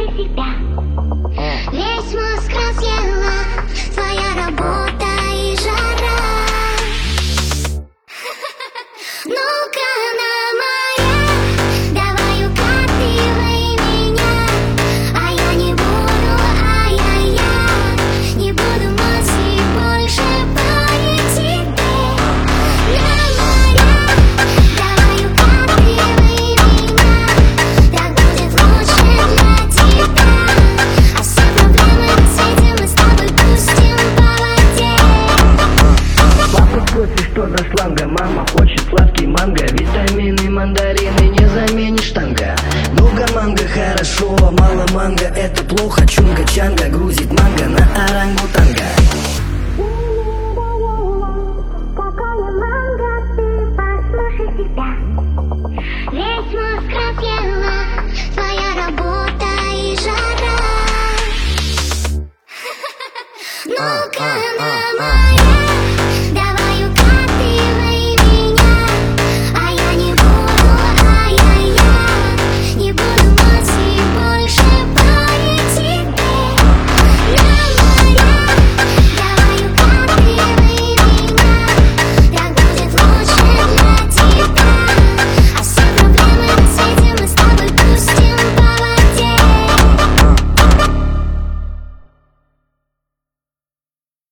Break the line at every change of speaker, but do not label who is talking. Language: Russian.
себя. Весь мозг разъела твоя работа и жара. Ну-ка, она моя, давай укатывай меня. А я не буду, не буду мысли больше по тебе. На моя, давай укатывай меня. Так будет лучше для тебя. А все проблемы в цвете мы с тобой пустим по воде.
Папа кофе, что за шланга? Мама хочет сладкий манго. Витамины, мандарины не заменишь танго. Много манго хорошо, мало манго это плохо. Чунга-чанга грузит манго на орангутанга.
Какая манго, ты послушай себя. Весь мозг разъела твоя работа и жара. Ну-ка, она моя.